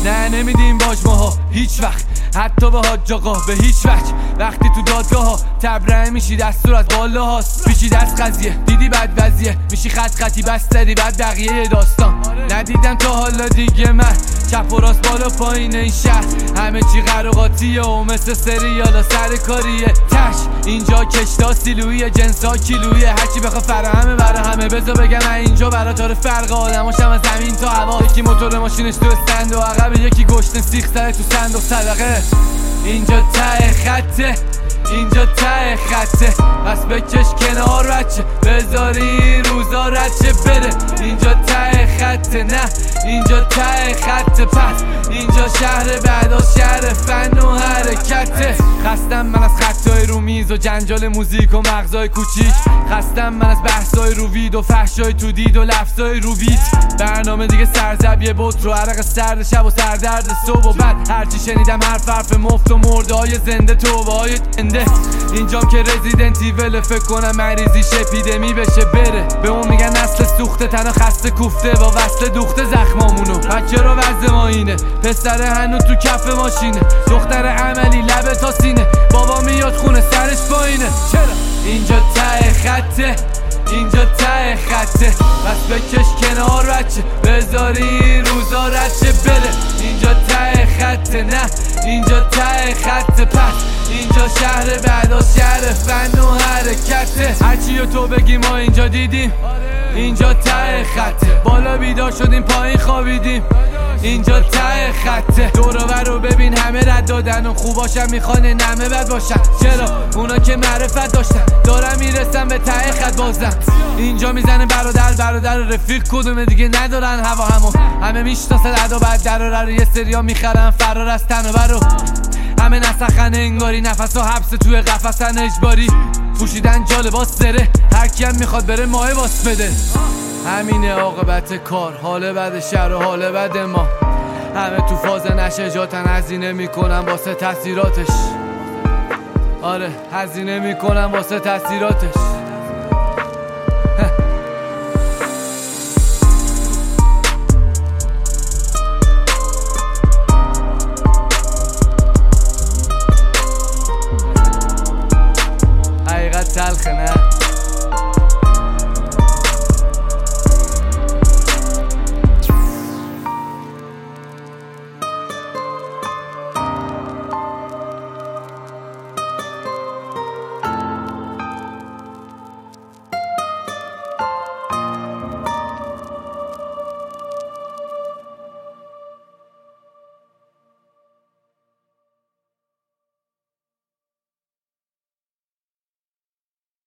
نه نمیدیم باج ماها هیچ وقت، حتی به حاج آقا به هیچ وجه. وقتی تو دادگاه ها تبرئه میشی دستور از بالا هاست، پیچیده از قضیه دیدی بد وضعیه، میشی خطی بستری بعد بقیه داستان. ندیدم تا حالا دیگه من چپ و راست بالا پایین این شهر، همه چی قراقاتیه و مثل سریالا سر کاریه. تش اینجا کشتا سیلویه، جنسا کیلویه، هرچی بخوا فراهمه برا همه. بذار بگم من اینجا برا تاره فرق آدماشم از زمین تا هوا. یکی موتور ماشینش تو استند و عقب، یکی گشت سیخ سر تو صندوق صدقه. اینجا ته خطه، اینجا ته خطه، پس بکش کنار بچه، بذاری روزا رچه بره. اینجا ته خطه، نه اینجا ته خطه، پس اینجا شهر بعدا شهر فن و حرکته. خستم من از خطای رو میز و جنجال موزیک و مغزای کوچیک، خستم من از بحثای رو وید و فحشای تو دید و لفظای رو بیت. برنامه دیگه سرزبیه بود رو عرق سرد شب و سردرد صبح و بعد هرچی شنیدم حرف مفت و مرده های زنده توبه های زنده. اینجام که رزیدنت ایول، فکر کنم مریضیش اپیدمی بشه بره. به اون میگن نسل سوخته، تنها خسته کوفته با وصل دوخته زخمامونو. بچه رو وضع ما اینه، پسر هنوز تو کف ماشینه، دختر عملی لبه تا سینه، بابا میاد خونه سرش پایینه. چرا؟ اینجا ته خطه، اینجا ته خطه، پس بکش کنار بچه، بذاری روزا رچه بره. اینجا ته خطه، نه اینجا ته خطه، پس اینجا شهر بعدا شهر فن و حرکته. هرچی تو بگی ما اینجا دیدیم، اینجا ته خطه، بالا بیدار شدیم پایین خوابیدیم، اینجا ته خطه. دور رو ببین همه رد دادن و خوباشم میخوان نمه بد باشن. چرا؟ اونا که معرفت داشتن دارم میرسن به ته خط بازن. اینجا میزنه برادر رفیق کدومه دیگه ندارن هوا همه میشناسن ادا بعد در یه سریا میخرن فرار از تن و برو. همه نسخن انگاری، نفس و حبس توی قفسن اجباری، پوشیدن جالباس سره، هرکی هم میخواد بره ماه باس بده. همینه عاقبت کار، حال بد شهر و حال بد ما. همه تو فاز نشه جاتن، هزینه میکنن واسه تاثیراتش. آره هزینه میکنن واسه تاثیراتش. حقیقت تلخه نه؟